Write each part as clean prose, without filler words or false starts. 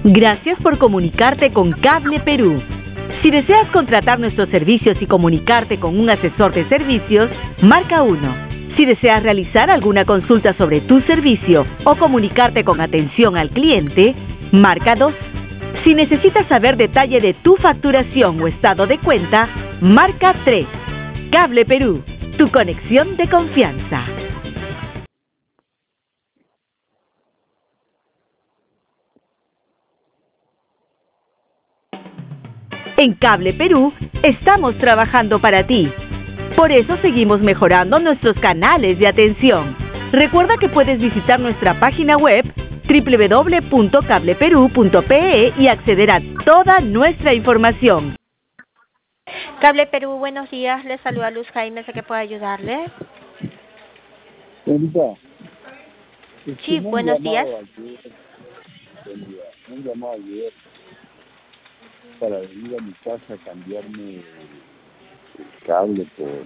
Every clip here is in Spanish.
Gracias por comunicarte con Cable Perú. Si deseas contratar nuestros servicios y comunicarte con un asesor de servicios, marca 1. Si deseas realizar alguna consulta sobre tu servicio o comunicarte con atención al cliente, marca 2. Si necesitas saber detalle de tu facturación o estado de cuenta, marca 3. Cable Perú, tu conexión de confianza. En Cable Perú estamos trabajando para ti. Por eso seguimos mejorando nuestros canales de atención. Recuerda que puedes visitar nuestra página web www.cableperú.pe y acceder a toda nuestra información. Cable Perú, buenos días. Les saluda Luz Jaime, ¿sé que puedo ayudarle? Señorita, Sí, buenos días. Buen día. Me han llamado ayer para venir a mi casa a cambiarme el cable por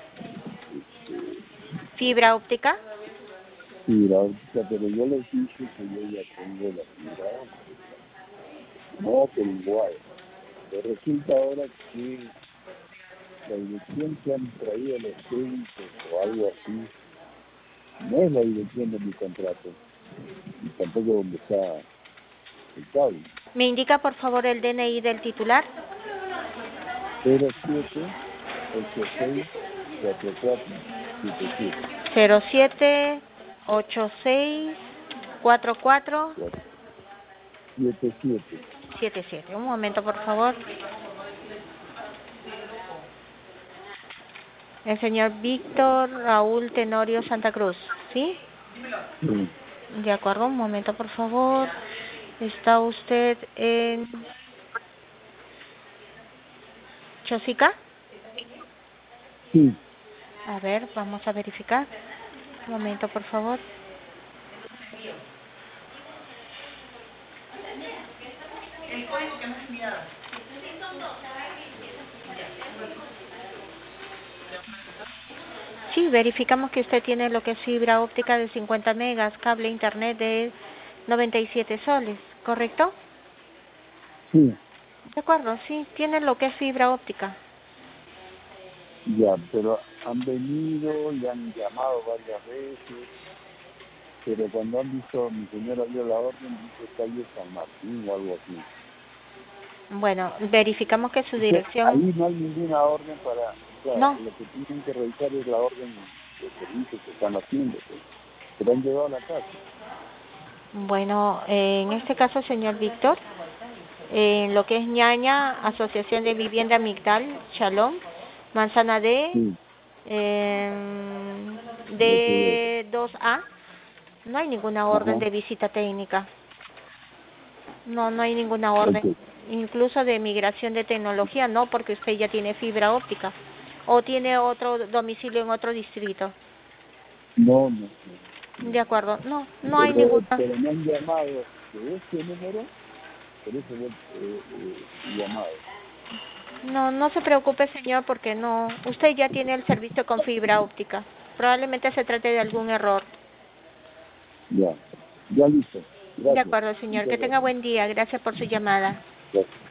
¿Fibra óptica? fibra óptica, pero yo les dije que yo ya tengo la fibra óptica. No, pero igual. Pero resulta ahora que la dirección que han traído los técnicos o algo así no es la dirección de mi contrato, y tampoco donde está el cable. ¿Me indica, por favor, el DNI del titular? 07864477. 07864477. Un momento, por favor. El señor Víctor Raúl Tenorio Santa Cruz, ¿sí? Sí. De acuerdo, un momento, por favor. ¿Está usted en Chosica? Sí. A ver, vamos a verificar. Un momento, por favor. Sí, verificamos que usted tiene lo que es fibra óptica de 50 megas, cable internet de 97 soles, ¿correcto? Sí. De acuerdo, sí, tiene lo que es fibra óptica. Ya, pero han venido y han llamado varias veces, pero cuando han visto, mi señora vio la orden, dice calle San Martín o algo así. Bueno, verificamos que su O sea, dirección... ahí no hay ninguna orden para... O sea, No. lo que tienen que revisar es la orden de servicio que están haciendo, pues. Pero han llegado a la casa. Bueno, en este caso, señor Víctor, en lo que es Ñaña, Asociación de Vivienda Migdal, Shalom, Manzana D, Sí. D2A, no hay ninguna orden Ajá. de visita técnica. No, no hay ninguna orden. Okay. Incluso de migración de tecnología, no, porque usted ya tiene fibra óptica. O tiene otro domicilio en otro distrito. No. De acuerdo, no hay ninguna. Pero me han llamado de este número, por eso he llamado. No se preocupe, señor, porque no. Usted ya tiene el servicio con fibra óptica. Probablemente se trate de algún error. Ya listo. Gracias. De acuerdo, señor. Que tenga buen día. Gracias por su llamada. Gracias.